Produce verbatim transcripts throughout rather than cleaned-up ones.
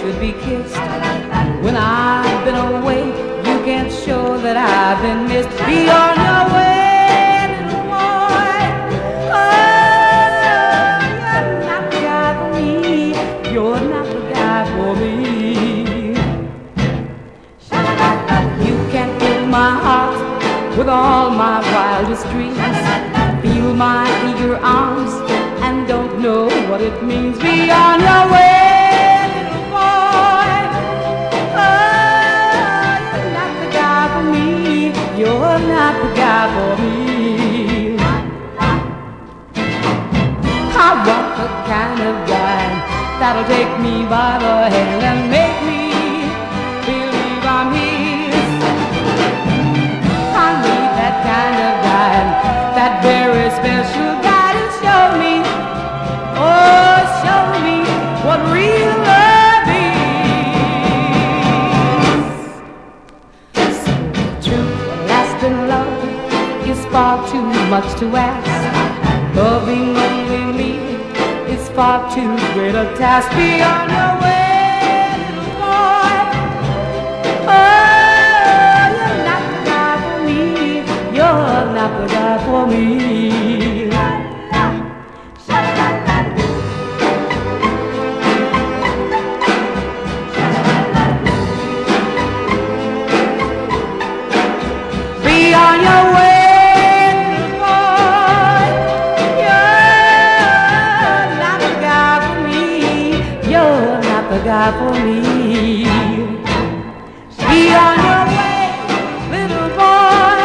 should be kissed. When I've been away, you can't show that I've been missed. Be on your way, little boy. Oh, you're not the guy for me. You're not the guy for me. You can't fill my heart with all my wildest dreams. Feel my eager arms and don't know what it means. Be on your way, little boy. Oh, you're not the guy for me. You're not the guy for me. I want the kind of guy that'll take me by the hand and make me believe I'm his. I need that kind of guy, that very special guy to show me, oh, show me what real love is. So true, lasting love is far too much to ask. Loving only me is far too great a task. Be on your way, little boy. Oh, you're not the guy for me. You're not the guy for me. Be on your way, little boy. You're not the guy for me. You're not the guy for me. Be on your way, little boy.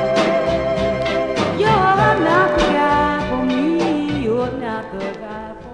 You're not the guy for me. You're not the guy for me.